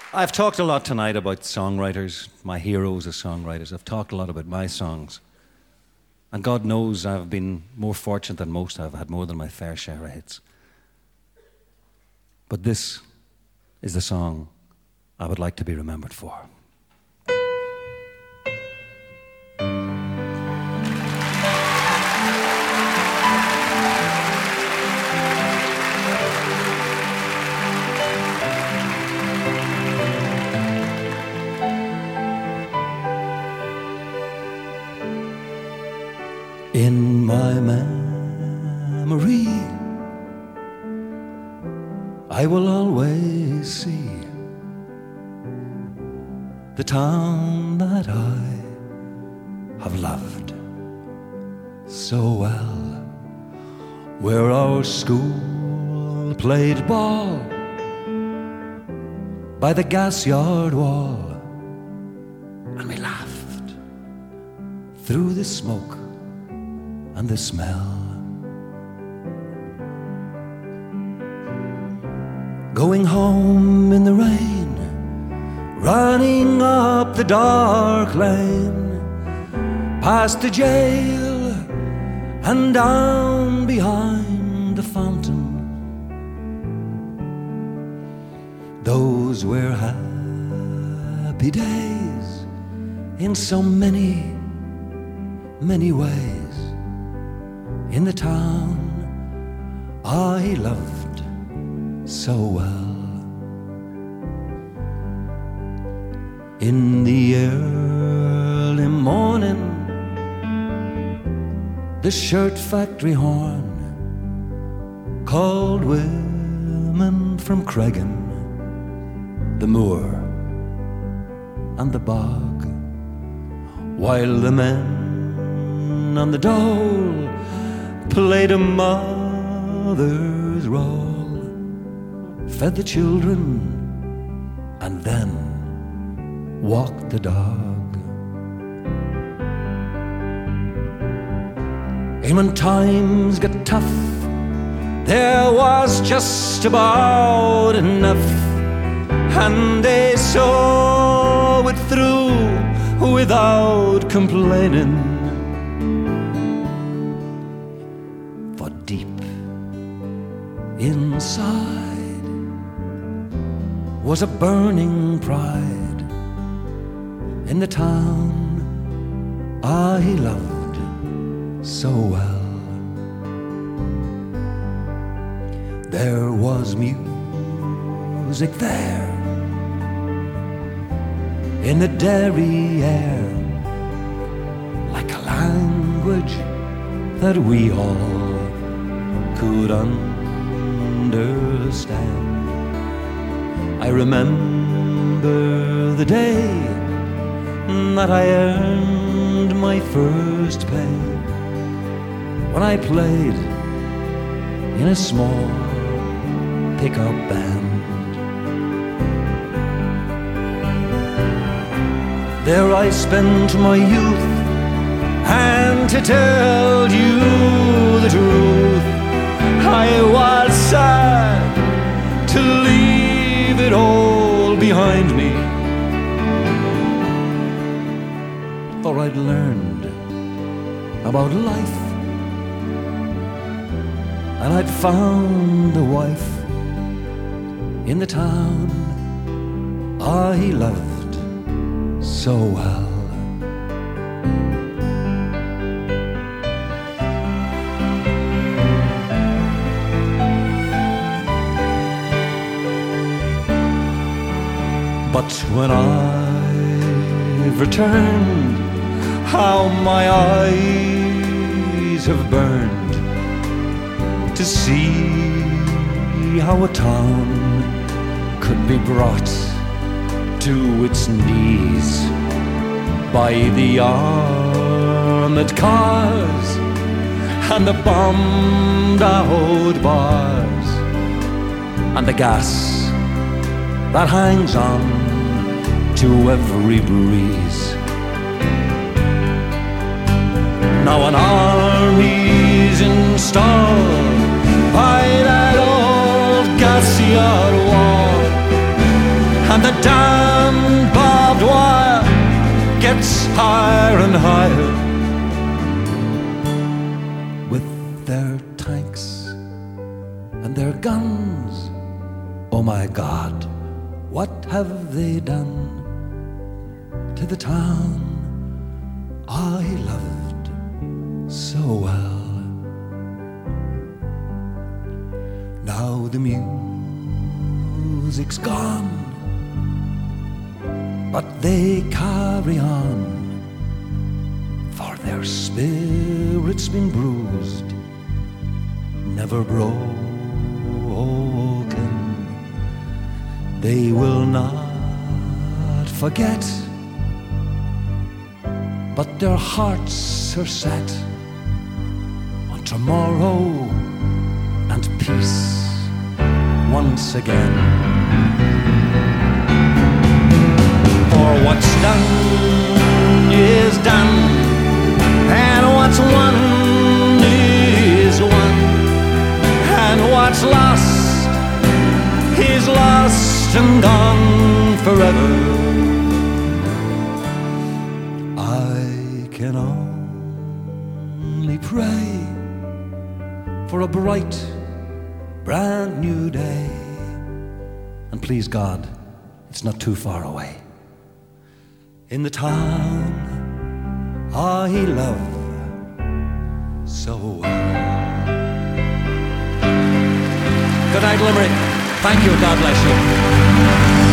I've talked a lot tonight about songwriters, my heroes as songwriters. I've talked a lot about my songs. And God knows I've been more fortunate than most. I've had more than my fair share of hits. But this is the song I would like to be remembered for. In my memory, I will always see the town that I have loved so well, where our school played ball by the gas yard wall, and we laughed through the smoke and the smell. Going home in the rain, running up the dark lane, past the jail and down behind the fountain. Those were happy days in so many, many ways. In the town I loved so well. In the early morning, the shirt factory horn called women from Cregan, the moor and the bog, while the men on the dole played a mother's role, fed the children, and then walked the dog. And when times got tough, there was just about enough, and they saw it through without complaining. Inside was a burning pride in the town I loved so well. There was music there in the dairy air, like a language that we all could understand. I remember the day that I earned my first pay, when I played in a small pickup band. There I spent my youth, and to tell you the truth, I was sad to leave it all behind me. For I'd learned about life, and I'd found a wife in the town I loved so well. But when I've returned, how my eyes have burned to see how a town could be brought to its knees by the armored cars and the bombed out bars and the gas that hangs on to every breeze. Now an army's installed by that old gas yard wall, and the damn barbed wire gets higher and higher. With their tanks and their guns, oh my God, what have they done to the town I loved so well? Now the music's gone, but they carry on, for their spirit's been bruised, never broken. They will not forget, but their hearts are set on tomorrow and peace once again. For what's done is done, and what's won is won, and what's lost is lost and gone forever. I can only pray for a bright, brand new day, and please God, it's not too far away, in the town I love so well. Good night, Limerick. Thank you, God bless you.